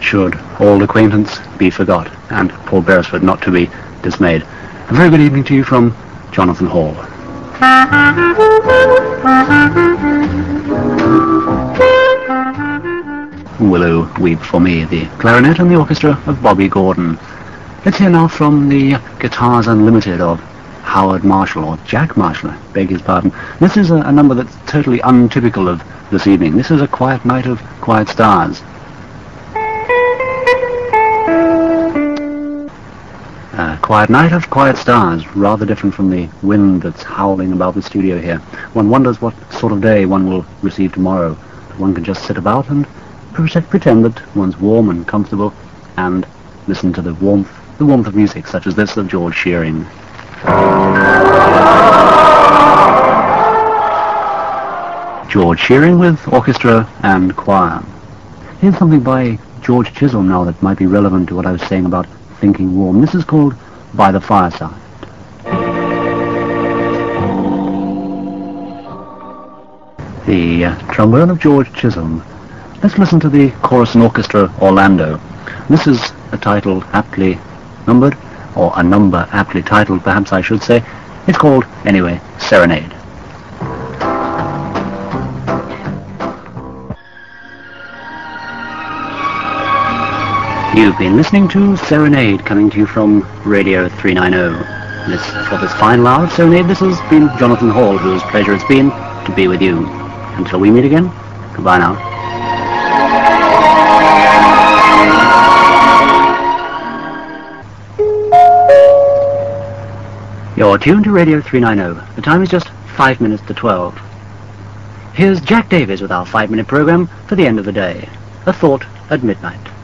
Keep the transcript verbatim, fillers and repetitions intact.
should old acquaintance be forgot, and Paul Beresford not to be dismayed. A very good evening to you from Jonathan Hall. Willow Weep for Me, the clarinet and the orchestra of Bobby Gordon. Let's hear now from the Guitars Unlimited of Howard Marshall, or Jack Marshall, I beg his pardon. This is a, a number that's totally untypical of this evening. This is A Quiet Night of Quiet Stars. A Quiet Night of Quiet Stars, rather different from the wind that's howling about the studio here. One wonders what sort of day one will receive tomorrow. One can just sit about and pretend that one's warm and comfortable and listen to the warmth, the warmth of music such as this of George Shearing. George Shearing with orchestra and choir. Here's something by George Chisholm now that might be relevant to what I was saying about thinking warm. This is called By the Fireside. The uh, trombone of George Chisholm. Let's listen to the Chorus and Orchestra Orlando. This is a title aptly numbered, or a number aptly titled, perhaps I should say. It's called, anyway, Serenade. You've been listening to Serenade, coming to you from Radio three ninety. This, for this final hour of Serenade, this has been Jonathan Hall, whose pleasure it's been to be with you. Until we meet again, goodbye now. You're tuned to Radio three ninety. The time is just five minutes to twelve. Here's Jack Davies with our five-minute program for the end of the day. A Thought at Midnight.